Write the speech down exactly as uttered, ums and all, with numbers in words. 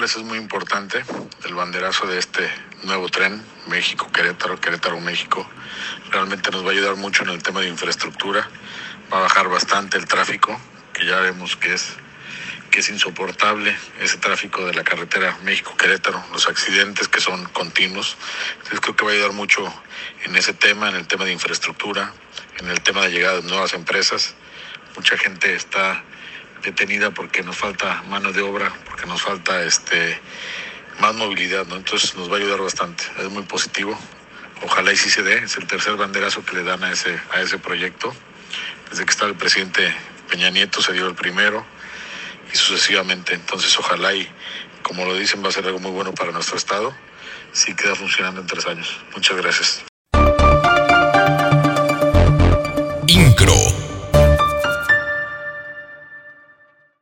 eso es muy importante, el banderazo de este nuevo tren, México-Querétaro, Querétaro-México. Realmente nos va a ayudar mucho en el tema de infraestructura, va a bajar bastante el tráfico, que ya vemos que es, que es insoportable ese tráfico de la carretera México-Querétaro, los accidentes que son continuos. Entonces creo que va a ayudar mucho en ese tema, en el tema de infraestructura, en el tema de llegada de nuevas empresas. Mucha gente está detenida porque nos falta mano de obra, porque nos falta este más movilidad, ¿no? Entonces nos va a ayudar bastante, es muy positivo. Ojalá y sí se dé, es el tercer banderazo que le dan a ese, a ese proyecto. Desde que estaba el presidente Peña Nieto se dio el primero y sucesivamente. Entonces ojalá y, como lo dicen, va a ser algo muy bueno para nuestro estado. Sí queda funcionando en tres años. Muchas gracias. Incro.